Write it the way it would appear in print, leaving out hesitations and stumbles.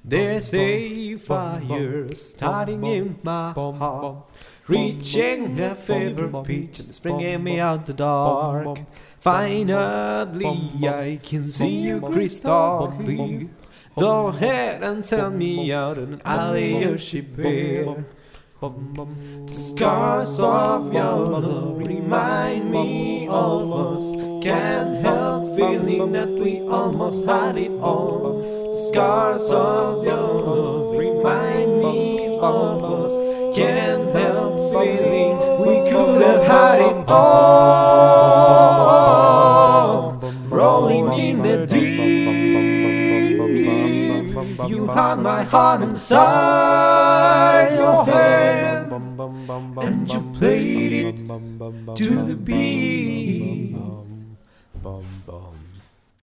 There's a fire starting in my heart, reaching a favorite pitch and bringing me out the dark. Finally, I can see you crystal clear. Go ahead and tell me out in an alley you should bear. The scars of your love remind me of us. Can't help feeling that we almost had it all. The scars of your love remind me of us. Can't help feeling we could have had it all. Rolling in the deep, you had my heart inside your hand, and you played it to the beat.